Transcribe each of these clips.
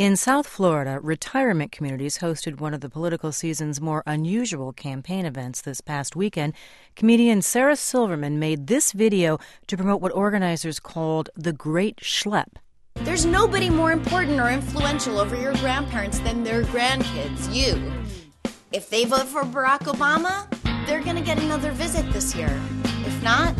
In South Florida, retirement communities hosted one of the political season's more unusual campaign events this past weekend. Comedian Sarah Silverman made this video to promote what organizers called the Great Schlep. There's nobody more important or influential over your grandparents than their grandkids, you. If they vote for Barack Obama, they're going to get another visit this year. If not,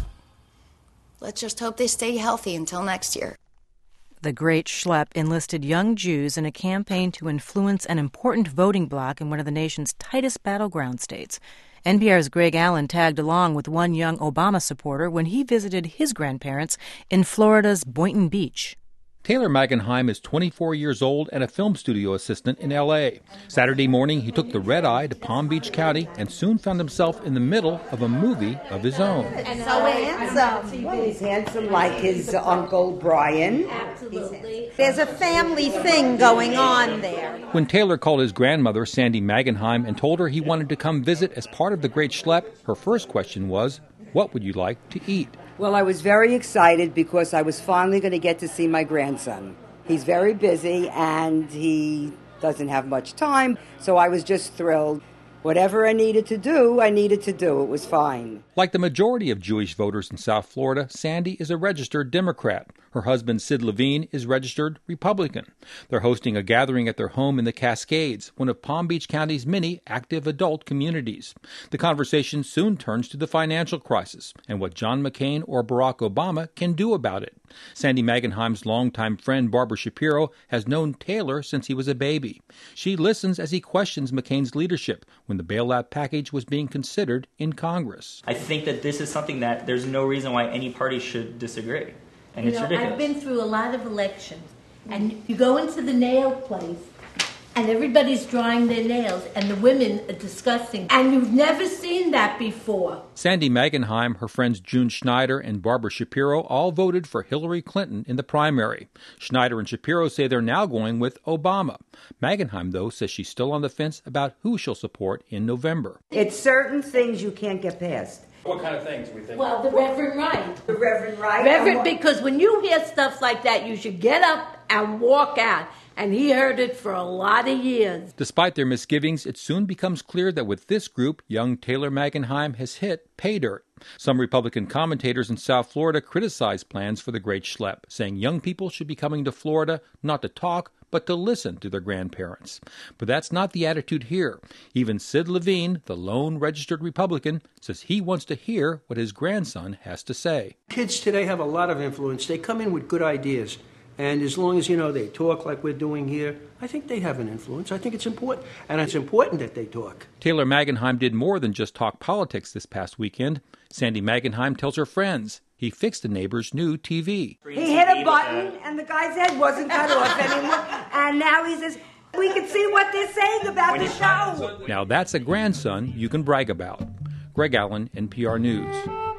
let's just hope they stay healthy until next year. The Great Schlep enlisted young Jews in a campaign to influence an important voting bloc in one of the nation's tightest battleground states. NPR's Greg Allen tagged along with one young Obama supporter when he visited his grandparents in Florida's Boynton Beach. Taylor Magenheim is 24 years old and a film studio assistant in L.A. Saturday morning, he took the red eye to Palm Beach County and soon found himself in the middle of a movie of his own. And so handsome. Well, he's handsome like his Uncle Brian. Absolutely. There's a family thing going on there. When Taylor called his grandmother, Sandy Magenheim, and told her he wanted to come visit as part of the Great Schlep, her first question was, "What would you like to eat?" Well, I was very excited because I was finally going to get to see my grandson. He's very busy and he doesn't have much time, so I was just thrilled. Whatever I needed to do, It was fine. Like the majority of Jewish voters in South Florida, Sandy is a registered Democrat. Her husband, Sid Levine, is registered Republican. They're hosting a gathering at their home in the Cascades, one of Palm Beach County's many active adult communities. The conversation soon turns to the financial crisis and what John McCain or Barack Obama can do about it. Sandy Magenheim's longtime friend, Barbara Shapiro, has known Taylor since he was a baby. She listens as he questions McCain's leadership when the bailout package was being considered in Congress. I think that this is something that there's no reason why any party should disagree. And it's ridiculous. I've been through a lot of elections, and you go into the nail place, and everybody's drawing their nails, and the women are discussing, and you've never seen that before. Sandy Magenheim, her friends June Schneider and Barbara Shapiro all voted for Hillary Clinton in the primary. Schneider and Shapiro say they're now going with Obama. Magenheim, though, says she's still on the fence about who she'll support in November. It's certain things you can't get past. What kind of things do we think? Well, the Reverend Wright. The Reverend Wright? Reverend, because when you hear stuff like that, you should get up and walk out. And he heard it for a lot of years. Despite their misgivings, it soon becomes clear that with this group, young Taylor Magenheim has hit pay dirt. Some Republican commentators in South Florida criticize plans for the Great Schlep, saying young people should be coming to Florida not to talk, but to listen to their grandparents. But that's not the attitude here. Even Sid Levine, the lone registered Republican, says he wants to hear what his grandson has to say. Kids today have a lot of influence. They come in with good ideas. And as long as, they talk like we're doing here, I think they have an influence. I think it's important. And it's important that they talk. Taylor Magenheim did more than just talk politics this past weekend. Sandy Magenheim tells her friends he fixed a neighbor's new TV. He hit a button and the guy's head wasn't cut off anymore. And now he says, we can see what they're saying about the show. Now that's a grandson you can brag about. Greg Allen, NPR News.